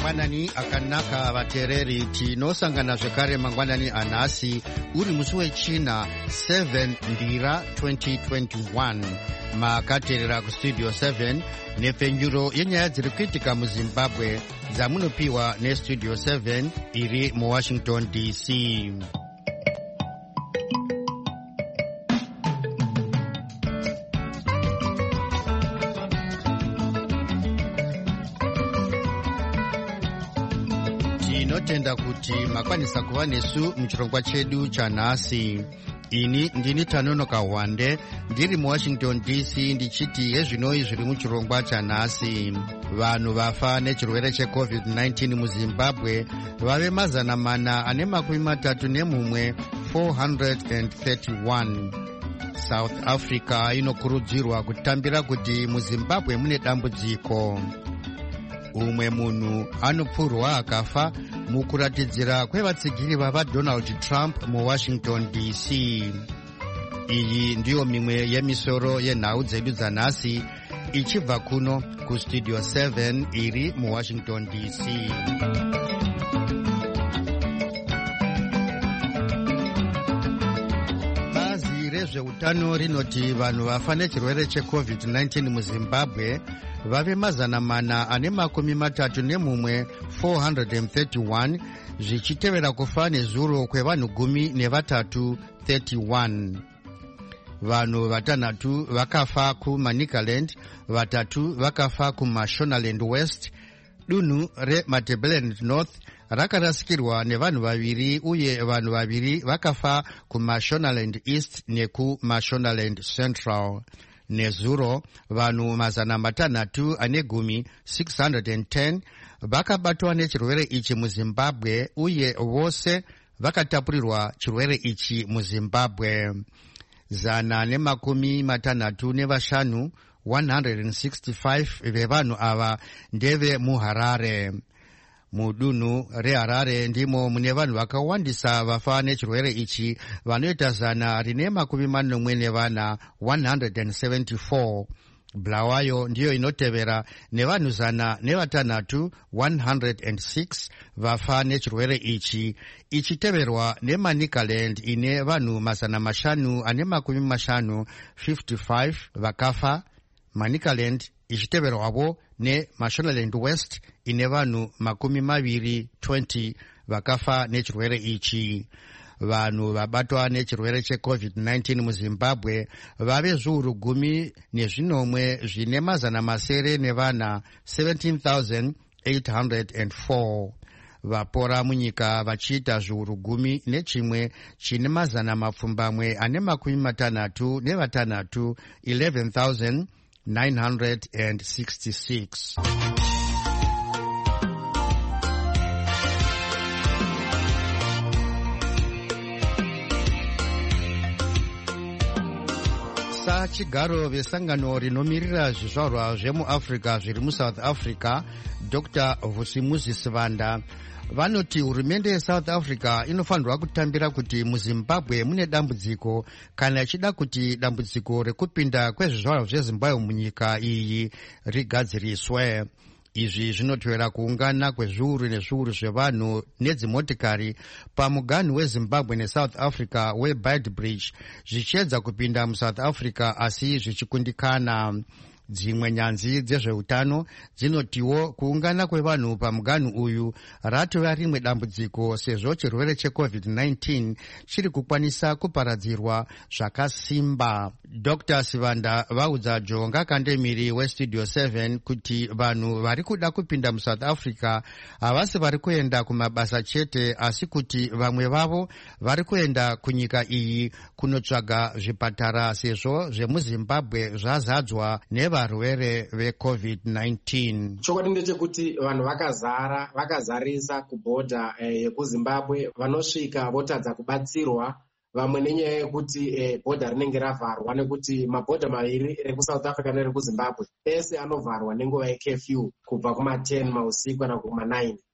mangwanani akanaka vatereri tinosangana zvekare mangwanani anhasi uri musi wechina 7 ndira 2021 makateerera kustudio 7 nepfenyuro yenyaya dziri kuitika muzimbabwe dzamunopiwa nestudio 7 iri muwashington dc. Tinotenda kuti makwanisa kuva nesu muchirongwa chedu chanhasi. Ini ndini Tanonoka Wande ndiri muwashington dc ndichiti yezvinoi zviri muchirongwa chanhasi. Vanhu vafa nechirwere checovid-19 muzimbabwe vave 431 431. South Africa inokurudzirwa kutambira kuti muzimbabwe mune dambudziko. Umwe munhu anopfurwa akafa mukuratidzira kwevatsigiri vavaDonald Trump muwashington dc. Iyi ndiyo mimwe yemisoro yenhau dzedu dzanhasi ichibva kuno kustudio 7 iri muwashington dc. Bazi rezveutano rinoti vanhu vafa nechirwere checovid-19 muzimbabwe vave 431 431 zvichitevera kufa nezuro kwevanhu 13 31. Vanhu vatanhatu vakafa kuManicaland, vatatu vakafa kuMashonaland West. Dunhu reMatabeleland North rakarasikirwa nevanhu vaviri uye vanhu vaviri vakafa kuMashonaland East nekuMashonaland Central. Nezuro vanhu 610 vakabatwa nechirwere ichi muzimbabwe uye vose vakatapurirwa chirwere ichi muzimbabwe. 165 165 vevanhu ava ndeve muHarare. Mudunhu reHarare ndimo mune vanhu vakawandisa vafa nechirwere ichi vanoita 144 174. Bulawayo ndiyo inotevera nevanhu 106 106 vafa nechirwere ichi, ichiteverwa neManicaland ine vanhu 550 55 vakafa. Manicaland ichiteverwavo neMashonaland West ine vanhu 20 vakafa nechirwere ichi. Vanhu vabatwa nechirwere checovid-19 muzimbabwe vave zviuru 10 zvine 17,804. Vapora munyika vachiita zviuru 11 chine 666 11,966. Chigaro vesangano rinomirira zvizvarwa zvemuAfrica zviri muSouth Africa, Dr. Vusimuzi Sivanda, vanoti hurumende yeSouth Africa inofanirwa kutambira kuti muZimbabwe mune dambudziko kana ichida kuti dambudziko rekupinda kwezvizvarwa zveZimbabwe munyika iyi rigadziriswe. Izvi zvinotevera kuungana kwezviuru nezviuru zvevanhu nedzimotikari pamuganhu weZimbabwe neSouth Africa weBeitbridge zvichiedza kupinda muSouth Africa asi zvichikundikana. Dzimwe nyanzvi dzezveutano dzinotiwo kuungana kwevanhu pamuganhu uyu ratova rimwe dambudziko sezvo chirwere checovid-19 chiri kukwanisa kuparadzirwa zvakasimba. Dr. Sivanda vaudza Jonga Kandemiri westudio 7 kuti vanhu vari kuda kupinda muSouth Africa havasi vari kuenda kumabasa chete asi kuti vamwe vavo vari kuenda kunyika iyi kunotsvaga zvipatara sezvo zvemuZimbabwe zvazadzwa nevarwere veCovid-19. Chokwadi ndechekuti vanhu vakazarisa kubhodha yekuZimbabwe vanosvika votadza kubatsirwa. Vamwe nenyaya yekuti bhodha rinenge ravharwa nekuti mabhodha maviri rekuSouth Africa nerekuZimbabwe ese anovharwa nenguva yecurfew kubva kuma10 mausiku kana kuma9.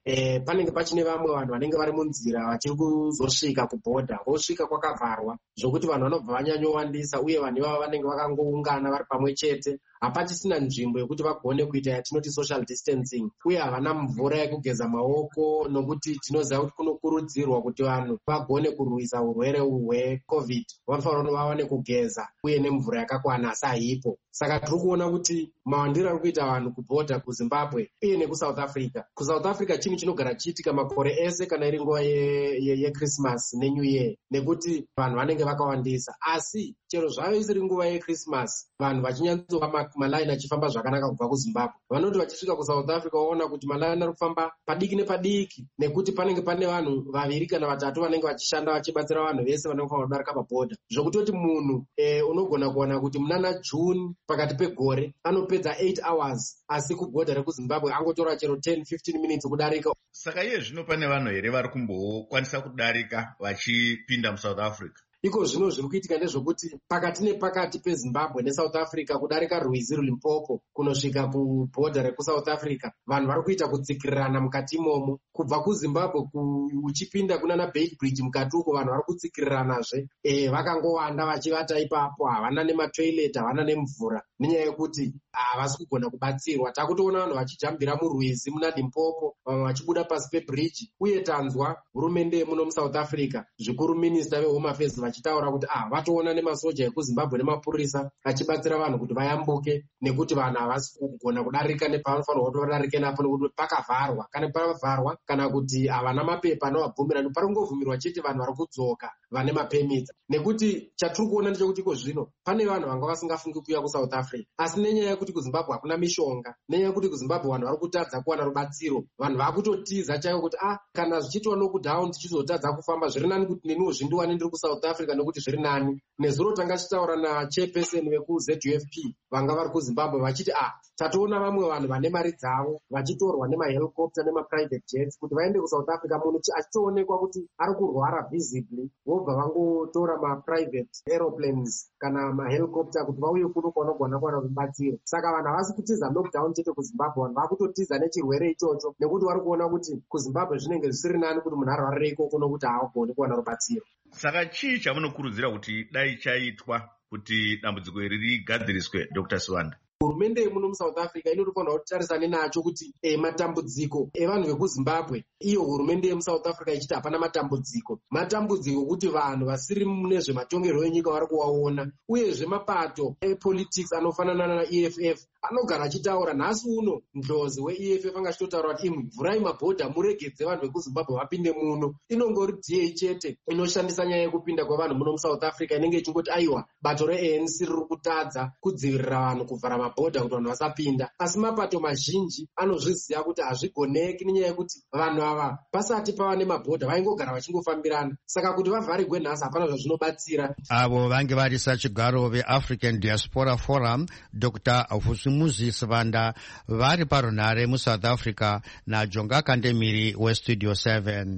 panenge pachine vamwe vanhu vanenge vari munzira vachiri kuzosvika kubhodha, vosvika kwakavharwa zvokuti vanhu vanobva vanyanyowandisa, uye vanhu ivava vanenge vakangoungana vari pamwe chete. Hapachisina nzvimbo yekuti vagone kuita yatinoti social distancing, uye havana mvura yekugeza maoko, nokuti tinoziva kuti kunokurudzirwa kuti vanhu vagone kurwisa urwere hwecovid vanofanira vawane kugeza uye nemvura yakakwana, asi haipo. Saka tiri kuona kuti mawandiro ari kuita vanhu kubhodha kuZimbabwe uye nekusouth Africa. KuSouth Africa chinhu chinogara chiitika makore ese kana iri nguva yeChristmas neNew Year, nekuti vanhu vanenge vakawandisa. Asi chero zvavo isiri nguva yeChristmas, vanhu vachinyanzova malaini achifamba zvakanaka kubva kuZimbabwe, vanoti vachisvika kuSouth Africa vaona kuti malaini ari kufamba padiki nepadiki, nekuti panenge pane vanhu 2 kana 3 vanenge vachishanda vachibatsira vanhu vese vanenge kufanira kudarika pabhodha. Zvokutoti munhu unogona kuona kuti munana June pakati pegore anopedza 8 hours, asi kubhodha rekuZimbabwe angotora chero 10-15 minutes kudarika. Saka iye zvino pane vanhu here vari kumbokwanisa kudarika vachipinda muSouth Africa? Iko zvino zviri kuitika ndezvokuti pakati nepakati peZimbabwe neSouth Africa, kudarika Rwizi Limpopo kunosvika kubhodha rekuSouth Africa, vanhu vari kuita kutsikirirana mukati imomo. Kubva kuZimbabwe uchipinda kunana Beitbridge mukati uko, vanhu vari kutsikiriranazve, vakangowanda vachivata ipapo, havana nematoilet, havana nemvura, nenyaya yekuti havasi kugona kubatsirwa. Takutoona vanhu vachijambira murwizi muna Limpopo, vamwe vachibuda pasi pebridge, uye tanzwa hurumende yemuno muSouth Africa, zvikuru minista veHome Affairs vachitaura kuti vatoona nemasoja ekuZimbabwe nemapurisa achibatsira vanhu kuti vayambuke, nekuti vanhu havasi kugona kudarika nepavanofanirwa kuti vadarike napo, nekuti pakavharwa. Kana pavharwa, kana kuti havana mapepa anovabvumira, pari kungovhumirwa chete vanhu vari kudzoka vane mapemits. Nekuti chatiri kuona ndechekuti iko zvino pane vanhu vanga vasingafungi kuuya kuSouth Africa, asi nenyaya yekuti kuZimbabwe hakuna mishonga, nenyaya yekuti kuZimbabwe vanhu vari kutadza kuwana rubatsiro, vanhu vakutotiza chaivo kuti kana zvichiitwa lockdown tichizotadza kufamba, zviri nani kuti neniwo zvindiwane ndiri kuSouth Africa, nekuti zviri nani. Nezuro tanga tichitaura nachairperson vekuZUFP vanga vari kuZimbabwe vachiti tatoona vamwe vanhu vane mari dzavo vachitorwa nemahelicopter nemaprivate jets kuti vaende kuSouth Africa muno, achitoonekwa kuti ari kurwara visibly, vobva vangotora maprivate aeroplanes kana mahelicopter kuti vauye kuno kwavanogona kuwana rubatsiro. Saka vanhu havasi kutiza lockdown chete kuZimbabwe, vanhu vakutotiza nechirwere ichocho, nekuti vari kuona kuti kuZimbabwe zvinenge zvisiri nani kuti munhu arwarire ikoko nokuti haagoni kuwana rubatsiro. Saka chii chamunokurudzira kuti dai chaitwa kuti dambudziko iri rigadziriswe, Dr. Sivanda? Hurumende yemuno muSouth Africa inofanira kutarisana nacho kuti matambudziko evanhu vekuZimbabwe, iyo hurumende yemuSouth Africa ichiti hapana matambudziko kuti vanhu vasiri mune zvematongerwo enyika vari kuvaona, uyezve mapato epolitics anofanana naEFF anogara achitaura. Nhasi uno ndlozi weEFF anga achitotaura kuti mvurai mabhodha muregedze vanhu vekuZimbabwe vapinde muno. Inongori DA chete inoshandisa nyaya yekupinda kwevanhu muno muSouth Africa, inenge ichingoti aiwa bato reANC riri kutadza kudzivirira vanhu kuvhara mabhodha kuti vanhu vasapinda, asi mapato mazhinji anozviziva kuti hazvigoneki, nenyaya yekuti vanhu ava pasati pava nemabhodha vaingogara vachingofambirana. Saka kuti vavharigwe nhasi hapana zvazvinobatsira. Avo vange vari sachigaro veAfrican Diaspora Forum, Dr. Vusimuzi Sivanda, vari parunhare muSouth Africa, naJonga Kandemiri weStudio 7.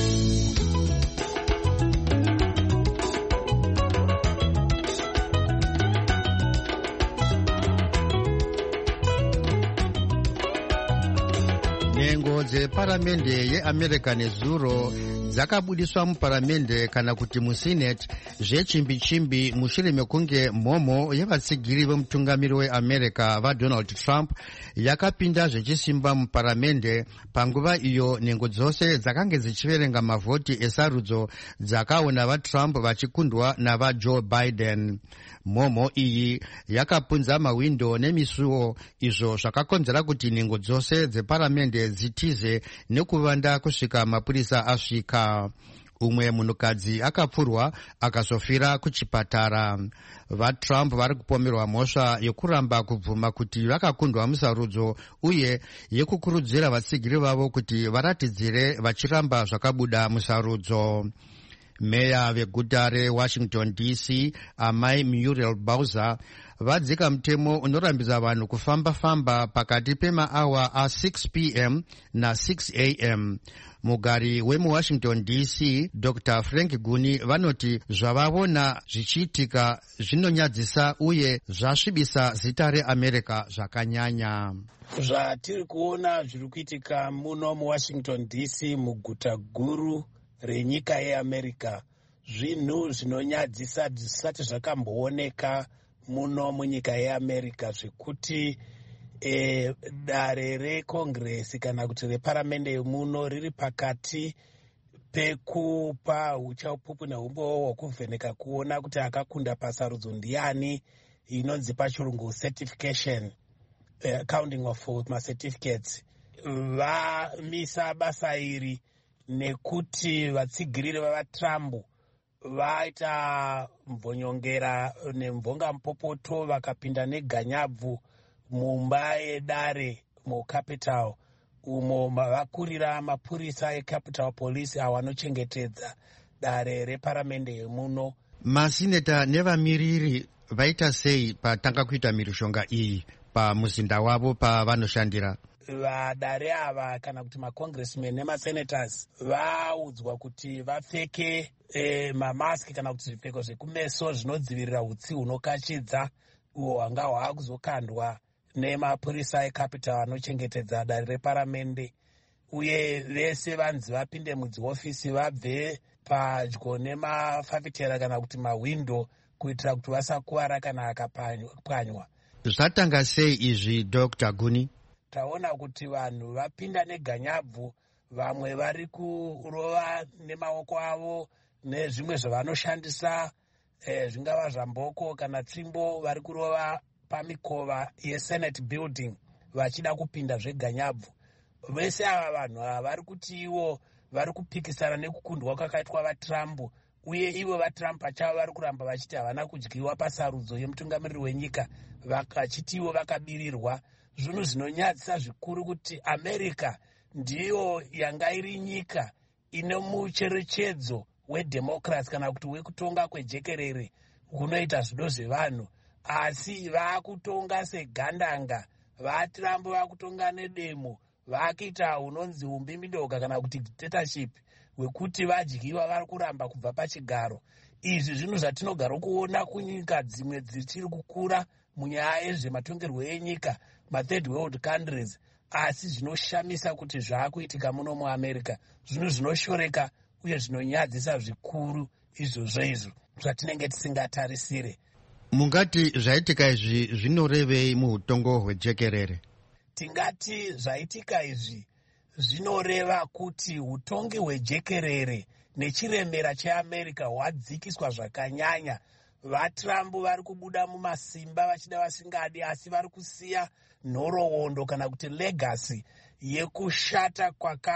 Nhengo dzeparamende yeAmerica nezuro dzakabudiswa muparamende kana kuti musenate zvechimbi-chimbi mushure mekunge mhomho yevatsigiri vemutungamiri weAmerica vaDonald Trump yakapinda zvechisimba muparamende panguva iyo nhengo dzose dzakange dzichiverenga mavhoti esarudzo dzakaona vaTrump vachikundwa navaJoe Biden. Mhomho iyi yakapunza mawindo nemisuwo, izvo zvakakonzera kuti nhengo dzose dzeparamende dzitize nekuvanda kusvika mapurisa asvika. Umwe munhukadzi akapfurwa akazofira kuchipatara. VaTrump vari kupomerwa mhosva yekuramba kubvuma kuti vakakundwa musarudzo uye yekukurudzira vatsigiri vavo kuti varatidzire vachiramba zvakabuda musarudzo. Meya veguta reWashington DC, Amai Muriel Bowser, vadzika mutemo unorambidza vanhu kufamba-famba pakati pemaawa a6 p.m. na 6 a.m. mugari wemuwashington dc Dr. Frank Guni vanoti zvavavona zvichiitika zvinonyadzisa uye zvasvibisa zita reamerica zvakanyanya. Zvatiri kuona zviri kuitika muno muwashington dc, muguta guru renyika yeamerica, zvinhu zvinonyadzisa zvisati zvakambooneka muno munyika yeamerica, zvekuti dare rekongresi kana kuti reparamende yemuno riri pakati pekupa uchaupupu neumbowo hwekuvheneka kuona kuti akakunda pasarudzo ndiani, inonzi pachirungu certification, counting of macertificates. Vamisa basa iri nekuti vatsigiriri vavatrump vaita mvonyongera nemvonga mupopoto, vakapinda neganyabvu mumba yedare mucapital, umo vakurira mapurisa ecapital police avo vanochengetedza dare reparamende yemuno. Masineta nevamiriri vaita sei patanga kuita mhirizhonga iyi pamuzinda wavo pavanoshandira? Vadare ava kana kuti macongressmen nemasenators vaudzwa kuti vapfeke mamaski kana kuti zvipfeko zvekumeso zvinodzivirira utsi hunokachidza uhwo hwanga hwava kuzokandwa nemapurisa ecapital anochengetedza dare reparamende, uye vese vanzi vapinde mudziofisi vabve padyo nemafafitera kana kuti mahwindo kuitira kuti vasakuwara kana akapwanywa. Zvatanga sei izvi Dr. Guni? Taona kuti vanhu vapinda neganyabvu, vamwe vari kurova nemaoko avo nezvimwe zvavanoshandisa, zvingava zvamboko kana tsvimbo, vari kurova pamikova yesenate building vachida kupinda zveganyabvu. Vese ava vanhu ava vari kuti ivo vari kupikisana nekukundwa kwakaitwa vatrump, uye ivo vatrump pachavo vari kuramba vachiti havana kudyiwa pasarudzo yemutungamiriri wenyika, vachiti ivo vakabirirwa. Zvinhu zvinonyadzisa zvikuru kuti America ndiyo yanga iri nyika ine mucherechedzo wedemocracy kana kuti wekutonga kwejekerere kunoita zvido zvevanhu, asi vaakutonga segandanga. Vatrump vaakutonga nedemo, vaakuita unonzi umbimidoga kana kuti dictatorship, wekuti vadyiwa vari kuramba kubva pachigaro. Izvi zvinhu zvatinogara kuona kunyika dzimwe dzichiri kukura munyaya yezvematongerwo enyika, third world countries, asi zvinoshamisa kuti zvaakuitika muno muamerica, zvinhu zvinoshoreka uye zvinonyadzisa zvikuru izvozvo zvatinenge tisingatarisire. Mungati zvaitika izvi zvinorevei muutongo hwejekerere? Tingati zvaitika izvi zvinoreva kuti utongi hwejekerere nechiremera cheamerica hwadzikiswa zvakanyanya. VaTrump vari kubuda mumasimba vachida vasingadi, asi vari kusiya nhoroondo kana kuti legacy yekushata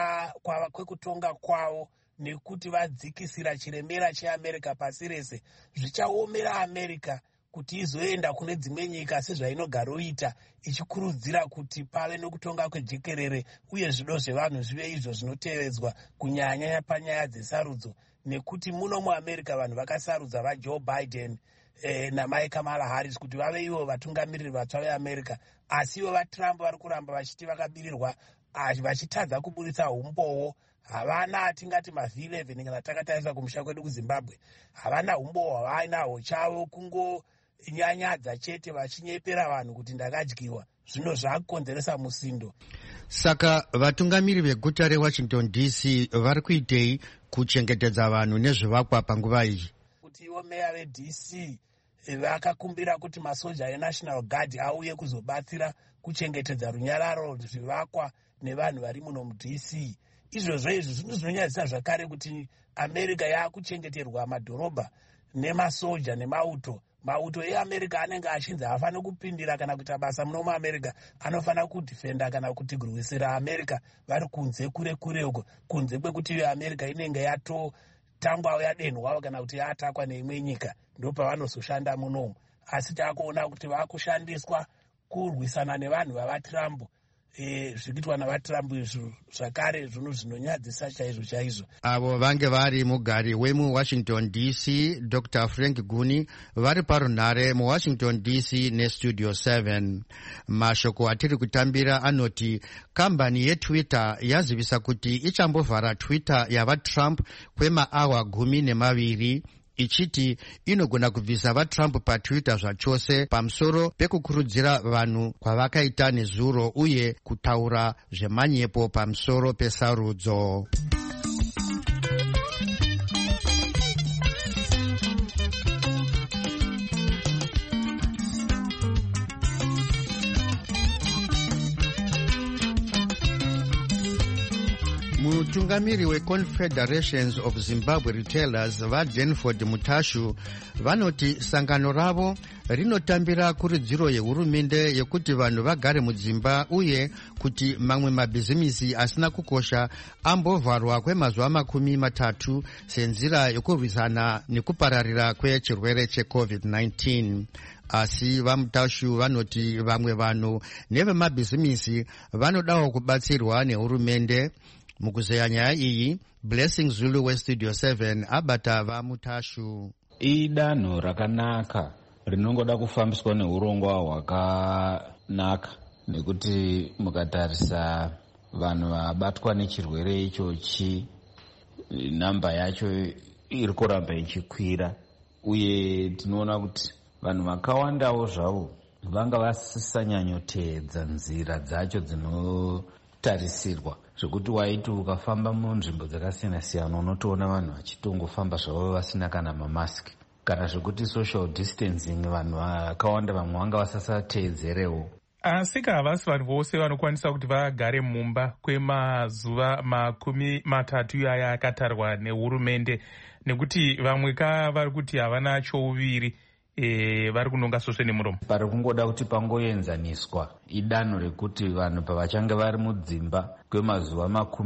kwekutonga kwavo, nekuti vadzikisira chiremera cheamerica pasi rese. Zvichaomera America kuti izoenda kune dzimwe nyika sezvainogaroita ichikurudzira kuti pave nokutonga kwejekerere uye zvido zvevanhu zvive izvo zvinotevedzwa kunyanya panyaya dzesarudzo, nekuti muno muamerica vanhu vakasarudza vaJoe Biden namai Kamala Harris kuti vave ivo vatungamiriri vatsva veamerica, asi ivo vaTrump vari kuramba vachiti vakabirirwa, vachitadza kubudisa umbowo. Havana atingati ma-V11 kana takatarisa kumusha kwedu kuZimbabwe, havana umbowo hwavainahwo chavo, kungonyanyadza chete vachinyepera vanhu kuti ndakadyiwa. Zvino zvaakukonzeresa musindo. Saka vatungamiri veguta reWashington DC vari kuitei kuchengetedza vanhu nezvivakwa panguva iyi? Kuti ivo meya veDC vakakumbira kuti masoja eNational Guard auye kuzobatsira kuchengetedza runyararo, zvivakwa nevanhu vari muno muDC. Izvozvo izvi zvinhu zvinonyadzisa zvakare kuti America yaakuchengeterwa madhorobha nemasoja nemauto. Mauto eAmerica anenge achinzi haafani kupindira kana kuita basa muno muAmerica, anofanira kudhifenda kana kuti kurwisira America vari kunze kure uko, kunze kwekuti America inenge yatotangwa yadenhwa kana kuti yatakwa neimwe nyika, ndopavanozoshanda munomu. Asi taakuona kuti vaakushandiswa kurwisana nevanhu vavaTrump, zvikiitwa navatrump izvo zvakare zvinhu zvinonyadzisa chaizvo. Avo vange vari mugari wemuWashington DC Dr. Frank Guni vari parunhare muWashington DC nestudio 7. Mashoko atiri kutambira anoti kambani yeTwitter yazivisa kuti ichambovhara Twitter yavaTrump kwemaawa 12 ichiti inogona kubvisa vaTrump paTwitter zvachose pamusoro pekukurudzira vanhu kwavakaita nezuro uye kutaura zvemanyepo pamusoro pesarudzo. Mutungamiri weConfederations of Zimbabwe Retailers vaDenford Mutashu vanoti sangano ravo rinotambira kurudziro yehurumende yekuti vanhu vagare mudzimba uye kuti mamwe mabhizimisi asina kukosha ambovharwa kwemazuva 30 senzira yokurwisana nekupararira kwechirwere cheCovid-19. Asi vaMutashu vanoti vamwe vanhu nevemabhizimisi vanodawo kubatsirwa nehurumende. Mukuzeya nyaya iyi, Blessing Zulu westudio 7 abata vaMutashu. Idanho rakanaka rinongoda kufambiswa neurongwa hwakanaka, nekuti mukatarisa vanhu vabatwa nechirwere ichochi namba yacho iri kuramba ichikwira, uye tinoona kuti vanhu vakawandawo zvavo vanga vasisanyanyoteedza nzira dzacho dzinotarisirwa, zvekuti waiti ukafamba munzvimbo dzakasiyana-siyana unotoona vanhu vachitongofamba zvavo vasina kana mamasiki, kana zvekuti social distancing vanhu vakawanda vamwe vanga vasasateedzerewo. Asi havasi vanhu vose vanokwanisa kuti vagare mumba kwemazuva 30 aya akatarwa nehurumende, nekuti vamwe vari kuti havana chouviri vari kunonga sosve nemuromo. Pari kungoda kuti pangoenzaniswa idanho rekuti vanhu pavachange vari mudzimba kwemazuva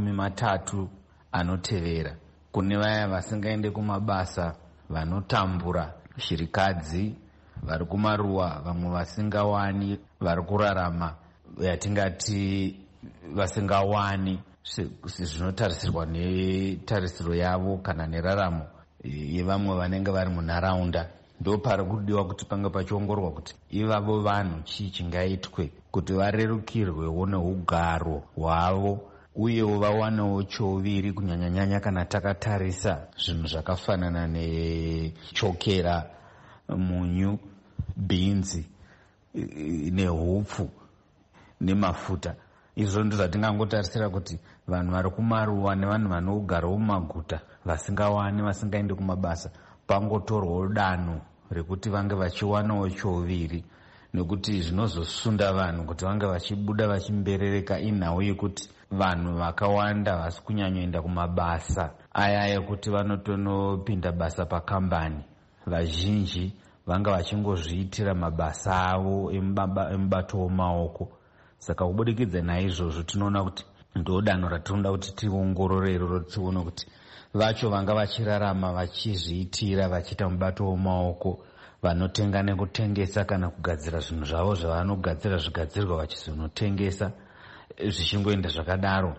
30 anotevera, kune vaya vasingaende kumabasa, vanotambura, shirikadzi, vari kumaruwa, vamwe vasingawani, vari kurarama yatingati vasingawani zvinotarisirwa netarisiro yavo kana neraramo yevamwe vanenge vari munharaunda. Ndo pari kudiwa kuti pange pachiongorwa kuti ivavo vanhu chii chingaitwe kuti varerukirwewo neugaro hwavo uyewo vawanewo chouviri, kunyanyanyanya kana takatarisa zvinhu zvakafanana nechokera, munyu, bhinzi nehupfu nemafuta. Izvo ndizvo zvatingangotarisira kuti vanhu vari kumaruwa nevanhu vane ugaro mumaguta vasingawani, vasingaende kumabasa, pangotorwawo danho rekuti vange vachiwanawo chouviri, nekuti zvinozosunda vanhu kuti vange vachibuda vachimberereka inhau yekuti vanhu vakawanda vasi kunyanyoenda kumabasa aya yekuti vanotonopinda basa pakambani. Vazhinji vanga vachingozviitira mabasa avo emubato womaoko. Saka kubudikidza naizvozvo tinoona kuti ndo danho ratinoda kuti tiongorore iroro, tione kuti vacho vanga vachirarama vachizviitira vachiita mubato womaoko, vanotenga nekutengesa kana kugadzira zvinhu zvavo zvavanogadzira zvigadzirwa vachizonotengesa, zvichingoenda zvakadaro,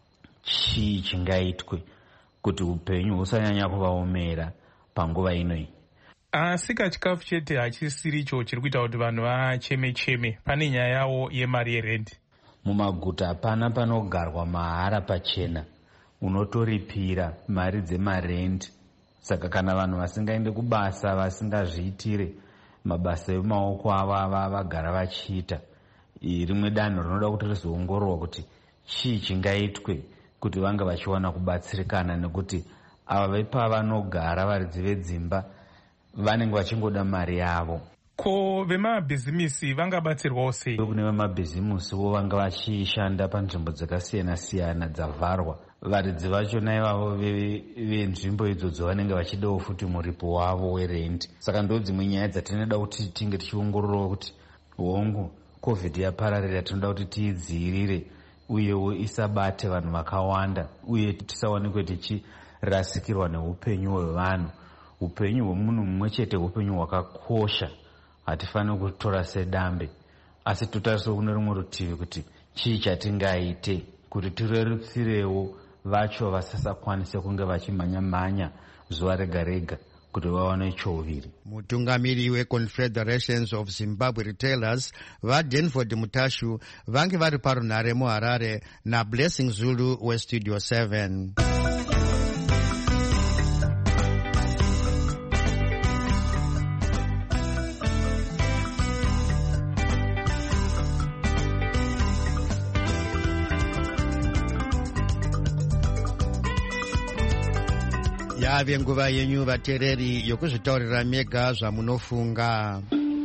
chii chingaitwe kuti upenyu husanyanya kuvaomera panguva inoyi? Asi kachikafu chete hachisiri icho chiri kuita kuti vanhu vacheme-cheme. Pane nyaya yawo yemari yerendi. Mumaguta hapana panogarwa mahara pachena, unotoripira mari dzemarendi. Saka kana vanhu vasingaende kubasa, vasingazviitire mabasa emaoko ava vagara vachiita, rimwe danho rinoda kuti rizoongororwa kuti chii chingaitwe kuti vange vachiwana kubatsirikana, nekuti ava vepavanogara varidzi vedzimba vanenge vachingoda mari yavo. Ko vemabhizimisi vangabatsirwawo sei? Kune vemabhizimisiwo vanga vachishanda panzvimbo dzakasiyana-siyana dzavharwa, varidzi vacho naivavo venzvimbo idzodzo vanenge vachidawo futi muripo wavo werendi. Saka ndo dzimwe nyaya dzatinoda kuti tinge tichiongororawo kuti hongu COVID yapararira, tinoda kuti tiidzivirire uyewo isabate vanhu vakawanda, uye tisawanikwe tichirasikirwa neupenyu hwevanhu. Upenyu hwemunhu mumwe chete upenyu hwakakosha, hatifaniri kutora sedambe. Asi totariswa kune rumwe rutivi kuti chii chatingaite kuti tirerutsirewo vacho vasasakwanise kunge vachimhanya-mhanya zuva rega-rega kuti vaone chouviri. Mutungamiri weConfederations of Zimbabwe Retailers vaDenford Mutashu vange vari parunhare muHarare naBlessing Zulu weStudio 7. Yave nguva yenyu vateereri yokuzvitaurira mega zvamunofunga.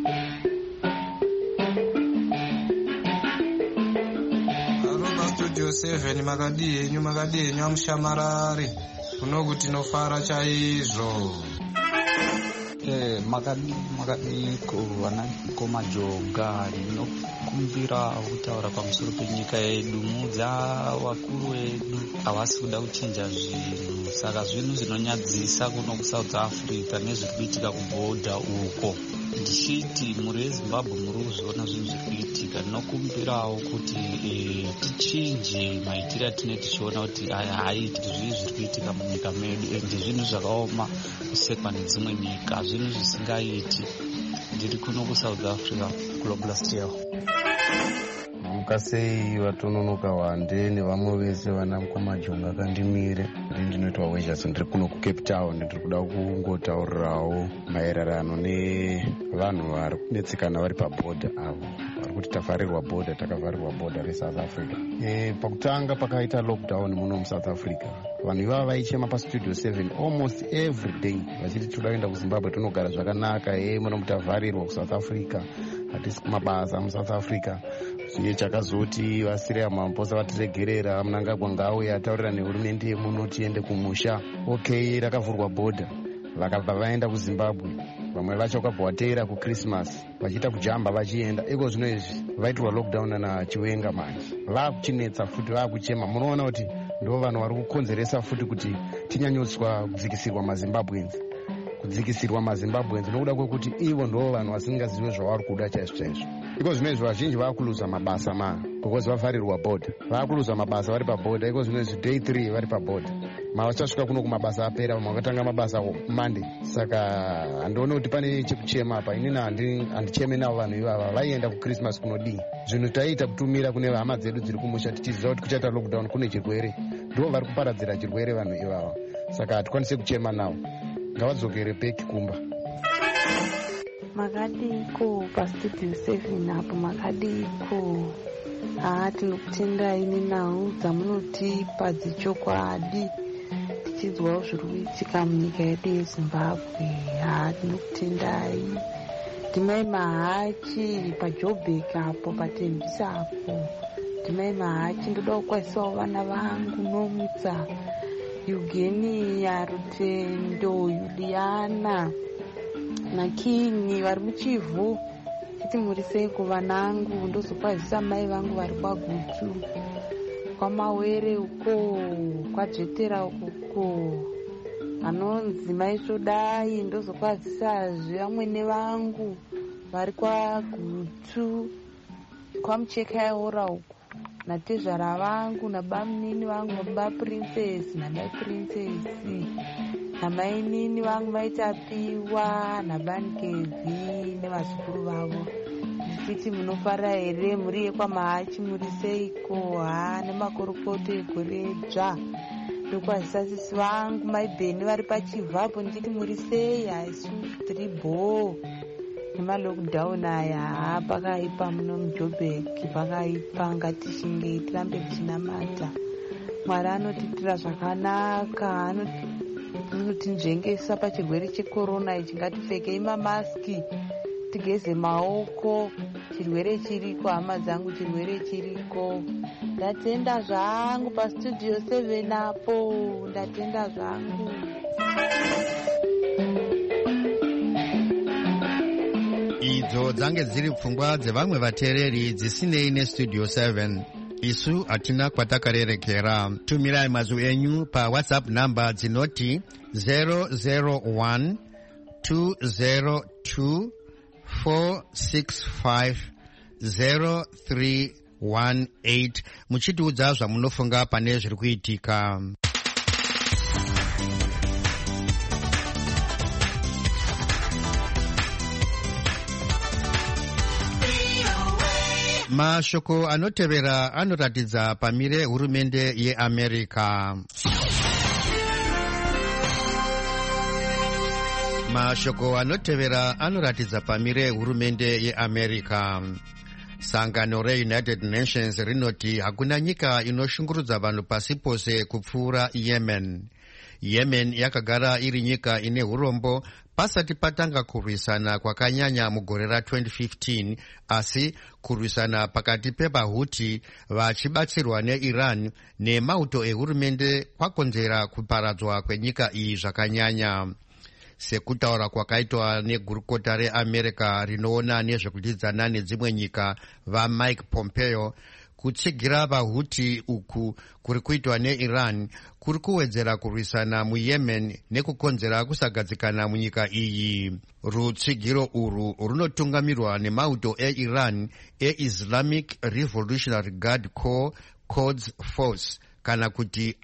Studio 7 makadi yenyu amushamarari kunokuti nofara chaizvo. Makadiko vanakomajoga ndinokumbira kutaura pamusoro penyika yedu. Mudza vakuru vedu havasi kuda kuchinja zvinhu, saka zvinhu zvinonyadzisa kuno kuSouth Africa nezviri kuitika kubhodha uko. Ndichiti muri veZimbabwe muri kuzviona zvinhu zviri kuitika, ndinokumbirawo kuti tichinje maitiro atinenge tichiona kuti haaiti zvii zviri kuitika munyika medu, ende zvinhu zvakaoma kusekwa nedzimwe nyika, zvinhu zvisingaiti. Ndiri kuno kuSouth Africa, Global Steel. Mukasei vatononoka wande nevamwe vese vana mukomajonga akandimire. Ndinoitwa Wezhasi, ndiri kuno kuCape Town. Ndiri kuda kungotaurirawo maererano nevanhu vari kunetsekana vari pabhodha avo vari kuti tavharirwa bhodha, takavharirwa bhodha reSouth Africa. Pakutanga pakaita lockdown muno muSouth Africa, vanhu ivava vaichema paStudio 7 almost every day vachiti toda kuenda kuZimbabwe tonogara zvakanaka, muno mutavharirwa kuSouth Africa, hatisi kumabasa muSouth Africa. Chiye chakazoti vasire mamposa vatiregerera, Mnangagwa ngauye ataurira nehurumende yemuno tiende kumusha. Okay, rakavhurwa bhodha, vakabva vaenda kuZimbabwe. Vamwe vacho vakabva vateera kuChristmas vachiita kujamba vachienda. Iko zvino izvi vaitirwa lockdown naChiwenga manje vakuchinetsa futi, vakuchema. Munoona kuti ndo vanhu vari kukonzeresa futi kuti tinyanyoswa kudzikisirwa maZimbabweans. Kudzikisirwa maZimbabweans nokuda kwekuti ivo ndo vanhu vasingazive zvavari kuda chaizvo chaizvo. Iko zvino izvi vazhinji vakuluza mabasa because vavharirwa bhodha, vakuluza mabasa vari pabhodha. Iko zvino izvi day 3 vari pabhodha, vachasvika kuno kumabasa apera, vamwe vakatanga mabasa Monday. Saka handione kuti pane chekuchema apa. Inini handicheme navo vanhu ivava, vaienda kuChristmas kunodii. Zvinhu taiita kutumira kune hama dzedu dziri kumusha tichiziva kuti kuchaita lockdown kune chirwere, ndo vari kuparadzira chirwere vanhu ivava. Saka hatikwanisi kuchema navo, ngavadzokere beki kumba. Makadiko paStudio 7 apo makadiko. Tinokutendai nenhau dzamunotipa dzichokwadi tichizwawo zviri kuitika munyika yedu yeZimbabwe. Tinokutendai. Ndimai Mahachi paJoburg apo paTembisa apo. Ndimai Mahachi, ndoda kukwaisawo vana vangu Nomutsa, Eugenia, Rutendo, Juliana naKini vari muchivhu. Chiti muri sei kuvanangu, ndozokwazisa mai vangu vari kwaGutsu, kwaMawere uko, kwaJetera uko, anonzi maisvodai. Ndozokwazisazve vamwene vangu vari kwaGutsu, kwaMuchekaora uko, natezvara vangu nabamunini vangu, baba Princess namai Princess, namai nini vangu maitapiwa naBanikezi nevazukuru vavo. Ndichiti munofara here, muri yekwamahachi muri seiko? Nemakorokota egoredzva ndokwazisa sisi vangu maibheni vari pachivhapo. Ndichiti muri sei? Isu tiri bho nemalockdown aya. Pakaipa muno muJoburg, pakaipa. Ngatishinge tirambe tichinamata Mwari. Anotiitira zvakanaka, anotinzvengesa pachirwere chekorona ichi. Ngatipfekei mamaski, tigeze maoko. Chirwere chiriko hama dzangu, chirwere chiriko. Ndatenda zvangu paStudio 7 apo, ndatenda zvangu. Idzo dzange dziri pfungwa dzevamwe vateereri dzisinei neStudio 7. Isu hatina kwatakarerekera. Tumirai mazwi enyu paWhatsApp namba dzinoti 001 202 465 031. 0891103218 muchitiudza zvamunofunga pane zviri kuitika. Mashoko anotevera anoratidza pamire hurumende yeAmerica. Mashoko anotevera anoratidza pamire hurumende yeAmerica. Sangano reUnited Nations rinoti hakuna nyika inoshungurudza vanhu pasi pose kupfuura Yemen. Yemen yakagara iri nyika ine urombo pasati patanga kurwisana kwakanyanya mugore ra2015, asi kurwisana pakati pevahuti vachibatsirwa neIran nemauto ehurumende kwakonzera kuparadzwa kwenyika iyi zvakanyanya. Sekutaura kwakaitwa negurukota reAmerica rinoona nezvekudyidzana nedzimwe nyika vaMike Pompeo, kutsigira vahuti uku kuri kuitwa neIran kuri kuwedzera kurwisana muYemen nekukonzera kusagadzikana munyika iyi. Rutsigiro urwu runotungamirwa nemauto eIran eIslamic Revolutionary Guard Corps Quds Force kana kuti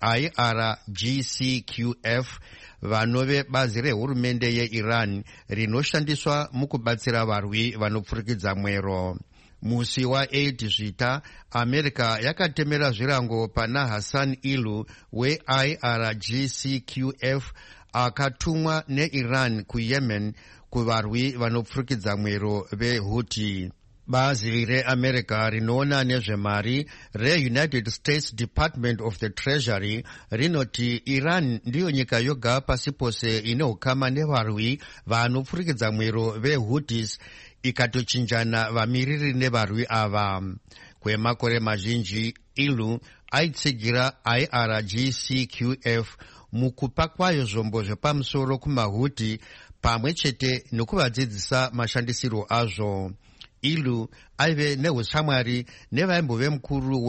IRGCQF, vanove bazi rehurumende yeIran rinoshandiswa mukubatsira varwi vanopfurikidza mwero. Musi wa8 Zvita, America yakatemera zvirango pana Hassan Ilu weIRGCQF akatumwa neIran kuYemen kuvarwi vanopfurikidza mwero veHouthi. Bazi reAmerica rinoona nezvemari reUnited States Department of the Treasury rinoti Iran ndiyo nyika yoga pasi pose ine ukama nevarwi vanopfurikidza mwero veHouthis ikatochinjana vamiriri nevarwi ava. Kwemakore mazhinji Ilu aitsigira IRGCQF mukupa kwayo zvombo zvepamusoro kumaHouthi pamwe chete nekuvadzidzisa mashandisiro azvo. Ilu aive neushamwari nevaimbove mukuru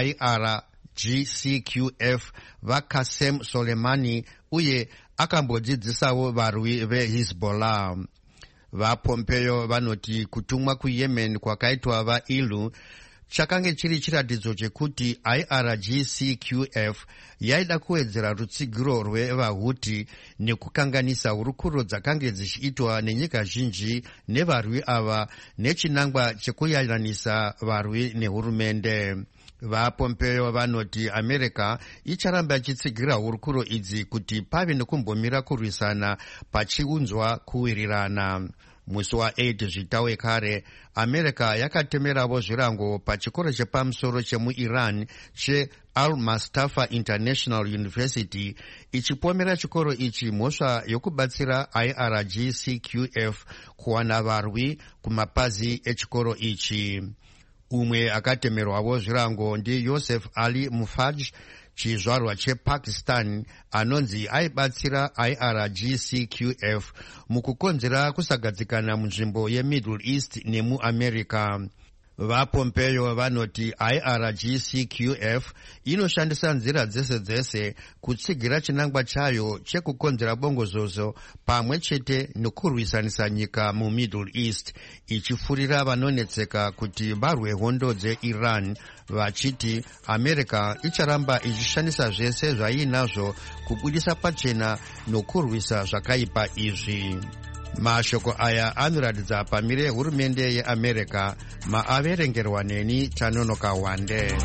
weIRGCQF vaQasem Soleimani uye akambodzidzisawo varwi veHezbollah. VaPompeo vanoti kutumwa kuYemen kwakaitwa vaIlu chakange chiri chiratidzo chekuti IRGCQF yaida kuwedzera rutsigiro rwevaHouthi nekukanganisa hurukuro dzakange dzichiitwa nenyika zhinji nevarwi ava nechinangwa chekuyananisa varwi nehurumende. VaPompeo vanoti America icharamba ichitsigira hurukuro idzi kuti pave nekumbomira kurwisana pachiunzwa kuwirirana. Musi wa8 Zvita wekare, America yakatemeravo zvirango pachikoro chepamusoro chemuIran cheAl-Mustafa International University, ichipomera chikoro ichi mhosva yokubatsira IRGCQF kuwana varwi kumapazi echikoro ichi. Umwe akatemerwavo zvirango ndi Yosef Ali Mufaj, chizvarwa chePakistan, anonzi aibatsira IRGCQF mukukonzera kusagadzikana munzvimbo yeMiddle East nemuAmerica. VaPompeo vanoti IRGCQF inoshandisa nzira dzese dzese kutsigira chinangwa chayo chekukonzera bongozozo pamwe chete nekurwisanisa nyika muMiddle East, ichifurira vanonetseka kuti varwe hondo dzeIran vachiti America icharamba ichishandisa zvese zvainazvo kubudisa pachena nokurwisa zvakaipa izvi. Mashoko aya anoratidza pamire hurumende yeAmerica. Maaverengerwa neni Tanonoka Wande.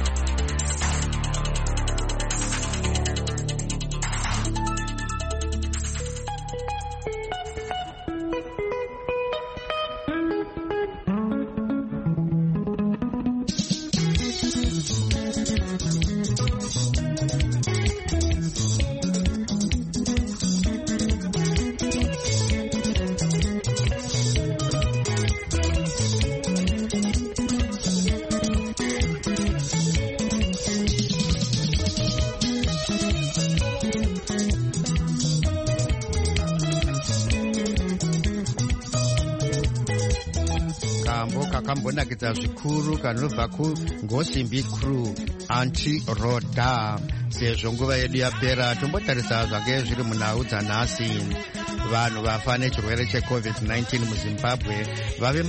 kamutambo kakambonakidza zvikuru kanobva kuNgosimbi Crew Anti-Roda. Sezvo nguva yedu yapera, tombotarisa zvange zviri munhau dzanhasi. Vanhu vafa nechirwere cheCovid-19 muZimbabwe vave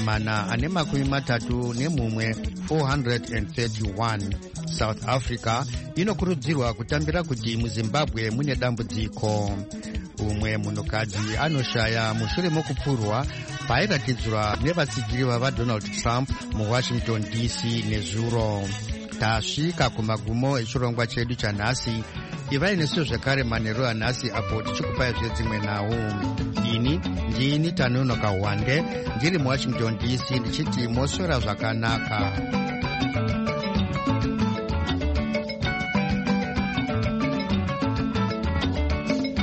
431 431. South Africa inokurudzirwa kutambira kuti muZimbabwe mune dambudziko. Umwe munhukadzi anoshaya mushure mokupfurwa pairatidzwa nevatsigiri vaDonald Trump muWashington DC nezuro. Tasvika kumagumo echirongwa chedu chanhasi. Ivai nesu zvekare manheru anhasi apo tichikupai zvedzimwe nhau. Ini ndini Tanonoka Wande ndiri muWashington DC ndichiti moswera zvakanaka.